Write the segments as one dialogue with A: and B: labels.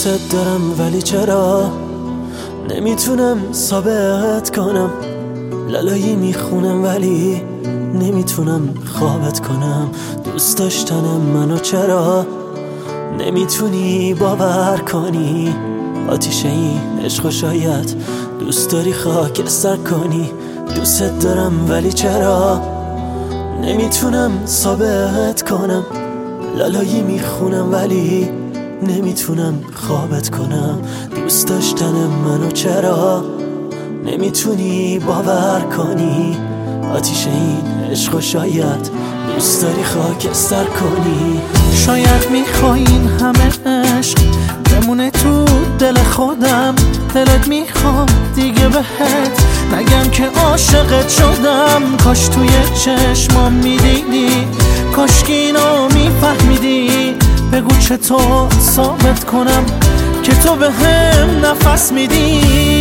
A: دوست دارم ولی چرا نمیتونم ثابت کنم، لالایی میخونم ولی نمیتونم خوابت کنم. دوست داشتن منو چرا نمیتونی باور کنی؟ آتیش این عشق شاید دوست داری خاکستر کنی. دوست دارم ولی چرا نمیتونم ثابت کنم، لالایی میخونم ولی نمیتونم خوابت کنم. دوست داشتن منو چرا نمیتونی باور کنی؟ آتیش این عشق شاید دوست داری خاکستر کنی.
B: شاید میخوای این همه عشق بمونه تو دل خودم، دلت میخواد دیگه بهت نگم که عاشقت شدم. کاش توی چشمام میدیدی، کاش که اینو میفهمیدی. بگو چطور ثابت کنم که تو به هم نفس میدی.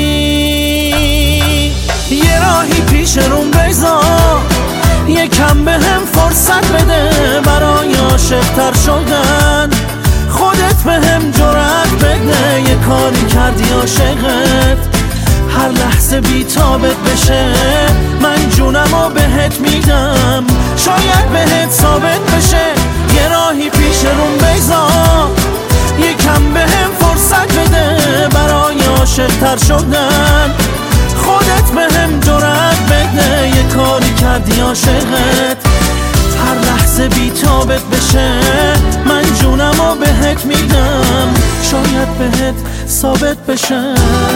B: یه راهی پیش روم بذار، یکم به هم فرصت بده برای عاشق‌تر شدن. خودت به هم جرأت بده، یه کاری کردی عاشقت هر لحظه بی تابت بشه. من جونمو بهت میدم، شاید بهت ثابت بشه. یه راهی پیش روم بذار، یکم به هم فرصت بده برای عاشق‌تر شدن. خودت به هم جرأت بده، یه کاری کردی عاشقت هر لحظه بی تابت بشه. من جونمو بهت میدم، شاید بهت ثابت بشه.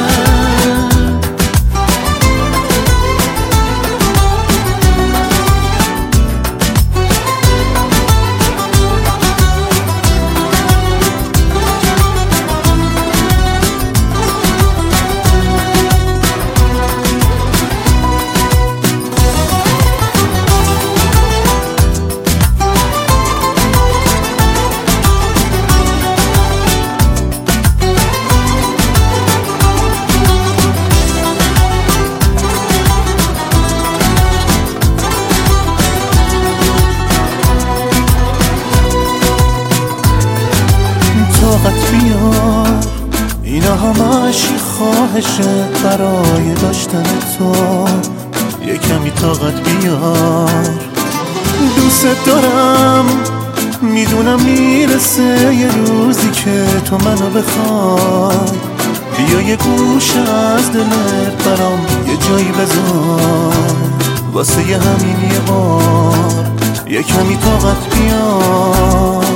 B: طاقت بیار، اینا همش خواهشه برای داشتن تو. یه کمی طاقت بیار، دوست دارم میدونم میرسه یه روزی که تو منو بخوای. بیا یه گوشه از دلت برام یه جایی بذار، واسه یه همین یه بار یه کمی طاقت بیار.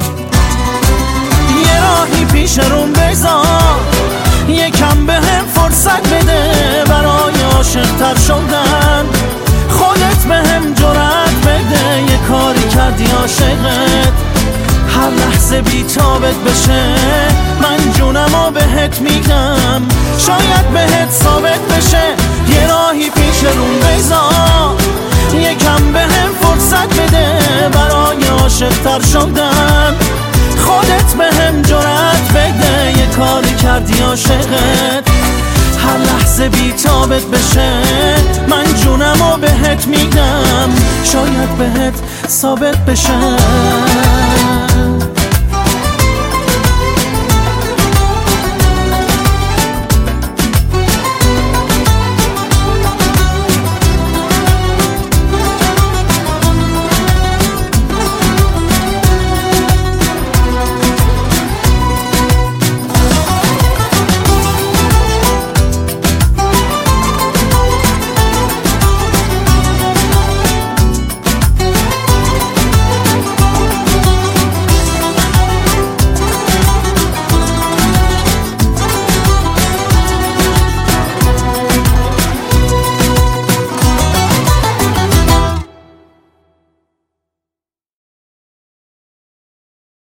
B: پیش روم بذار، یکم به هم فرصت بده برای عاشق‌تر شدن. خودت به هم جرأت بده، یه کاری کردی عاشقت هر لحظه بی تابت بشه. من جونمو بهت میدم، شاید بهت ثابت بشه. یه راهی پیش روم بذار، یکم به هم فرصت بده برای عاشق‌تر شدن. خودت به هم جرأت بده، یه کاری کردی عاشقت هر لحظه بی تابت بشه. من جونمو بهت میدم، شاید بهت ثابت بشه.